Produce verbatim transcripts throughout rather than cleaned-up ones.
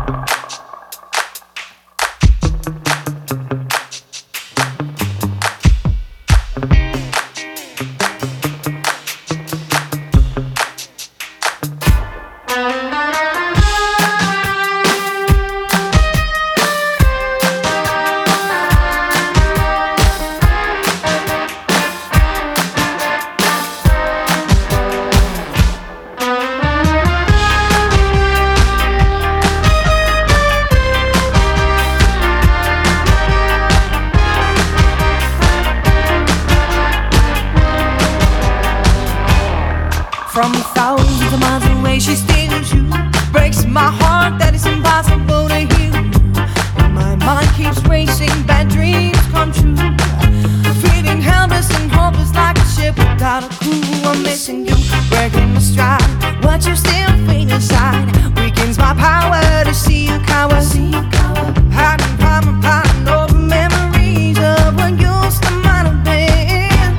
From thousands of miles away, she steals you. Breaks my heart that it's impossible to heal you. And my mind keeps racing, bad dreams come true. Feeling helpless and hopeless like a ship without a crew. I'm missing you, breaking my stride. What you still feel inside weakens my power to see you cower. Hiding, hiding, hiding over memories of what used to might have been.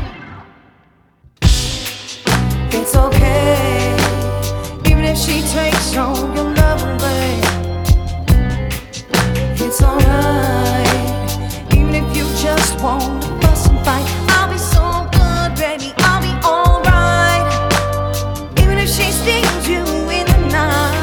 It's okay, even if she takes all your love away. It's alright, even if you just won't fuss and fight. I'll be so good, baby, I'll be alright, even if she steals you in the night.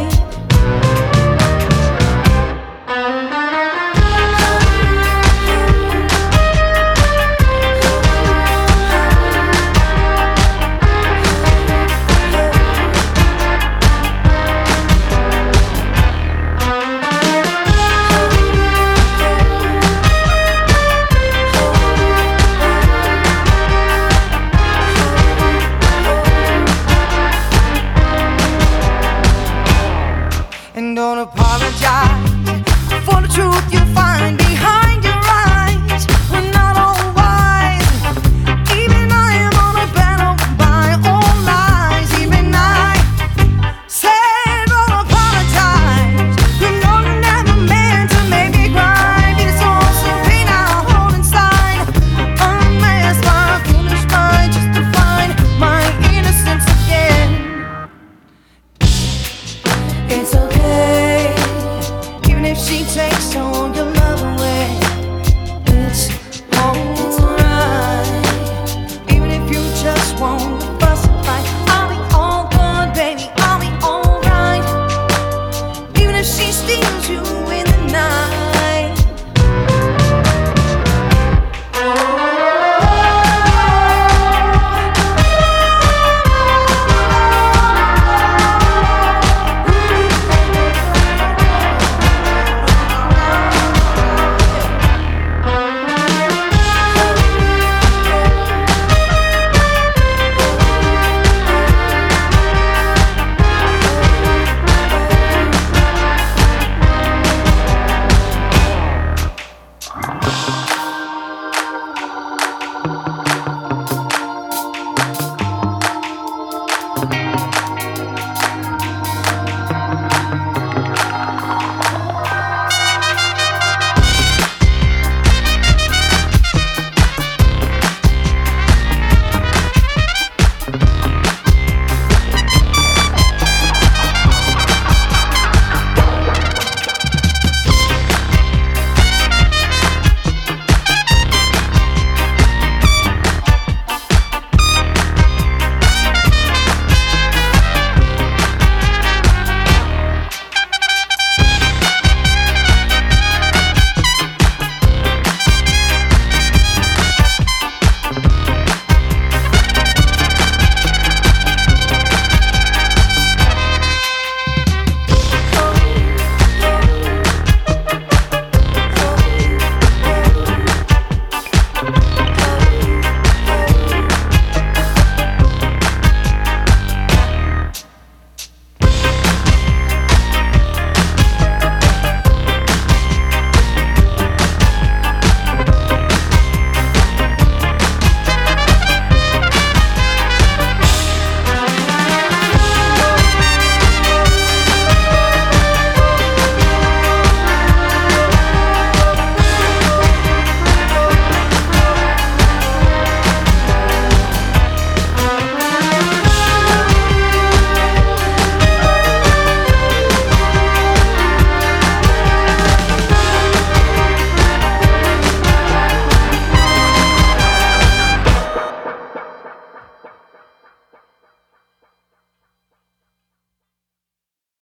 And don't apologize for the truth you find behind your eyes. We're not all wise. Even I am on a battle by all lies. Even I said don't apologize. You know you never meant to make me cry. It's all some pain I hold inside. Unless my foolish mind just to find my innocence again. It's okay, even if she takes so